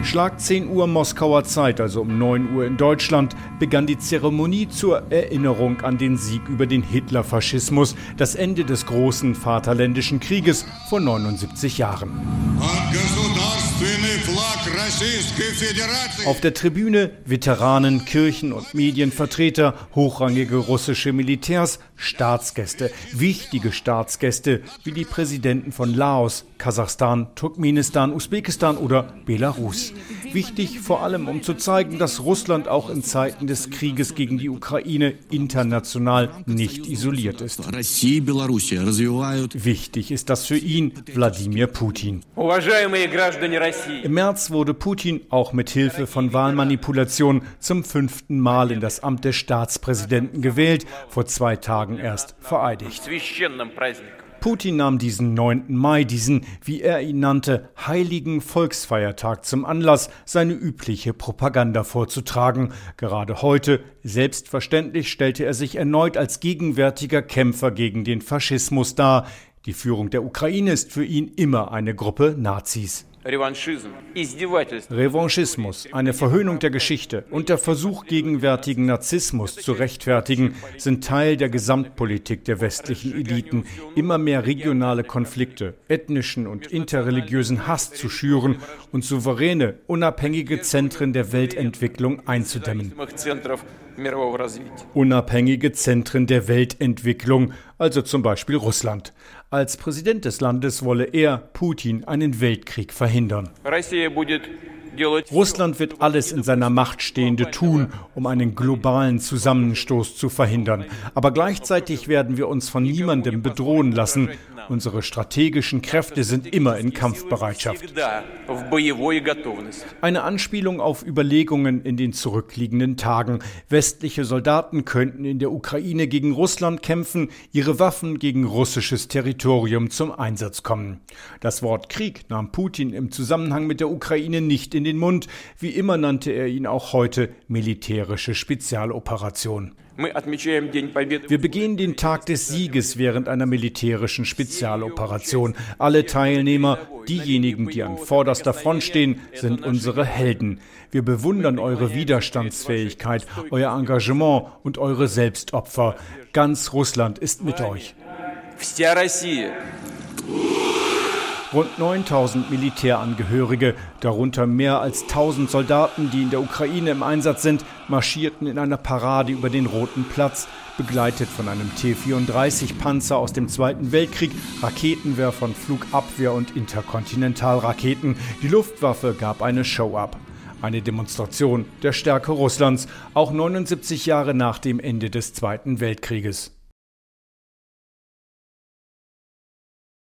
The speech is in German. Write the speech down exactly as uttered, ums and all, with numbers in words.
Schlag zehn Uhr Moskauer Zeit, also um neun Uhr in Deutschland, begann die Zeremonie zur Erinnerung an den Sieg über den Hitlerfaschismus, das Ende des großen Vaterländischen Krieges vor neunundsiebzig Jahren. Auf der Tribüne Veteranen, Kirchen- und Medienvertreter, hochrangige russische Militärs, Staatsgäste, wichtige Staatsgäste wie die Präsidenten von Laos, Kasachstan, Turkmenistan, Usbekistan oder Belarus. Wichtig vor allem, um zu zeigen, dass Russland auch in Zeiten des Krieges gegen die Ukraine international nicht isoliert ist. Wichtig ist das für ihn, Wladimir Putin. Im März wurde Putin auch mit Hilfe von Wahlmanipulation zum fünften Mal in das Amt des Staatspräsidenten gewählt, vor zwei Tagen erst vereidigt. Putin nahm diesen neunten Mai, diesen, wie er ihn nannte, heiligen Volksfeiertag zum Anlass, seine übliche Propaganda vorzutragen. Gerade heute, selbstverständlich, stellte er sich erneut als gegenwärtiger Kämpfer gegen den Faschismus dar. Die Führung der Ukraine ist für ihn immer eine Gruppe Nazis. Revanchismus, eine Verhöhnung der Geschichte und der Versuch, gegenwärtigen Narzissmus zu rechtfertigen, sind Teil der Gesamtpolitik der westlichen Eliten. Immer mehr regionale Konflikte, ethnischen und interreligiösen Hass zu schüren und souveräne, unabhängige Zentren der Weltentwicklung einzudämmen. Unabhängige Zentren der Weltentwicklung, also zum Beispiel Russland. Als Präsident des Landes wolle er, Putin, einen Weltkrieg verhindern. Russland wird alles in seiner Macht Stehende tun, um einen globalen Zusammenstoß zu verhindern. Aber gleichzeitig werden wir uns von niemandem bedrohen lassen. Unsere strategischen Kräfte sind immer in Kampfbereitschaft. Eine Anspielung auf Überlegungen in den zurückliegenden Tagen. Westliche Soldaten könnten in der Ukraine gegen Russland kämpfen, ihre Waffen gegen russisches Territorium zum Einsatz kommen. Das Wort Krieg nahm Putin im Zusammenhang mit der Ukraine nicht in den Mund. Wie immer nannte er ihn auch heute militärische Spezialoperation. Wir begehen den Tag des Sieges während einer militärischen Spezialoperation. Alle Teilnehmer, diejenigen, die an vorderster Front stehen, sind unsere Helden. Wir bewundern eure Widerstandsfähigkeit, euer Engagement und eure Selbstopfer. Ganz Russland ist mit euch. Rund neuntausend Militärangehörige, darunter mehr als tausend Soldaten, die in der Ukraine im Einsatz sind, marschierten in einer Parade über den Roten Platz, begleitet von einem T vierunddreißig Panzer aus dem Zweiten Weltkrieg, Raketenwerfern, Flugabwehr- und Interkontinentalraketen. Die Luftwaffe gab eine Show ab. Eine Demonstration der Stärke Russlands, auch neunundsiebzig Jahre nach dem Ende des Zweiten Weltkrieges.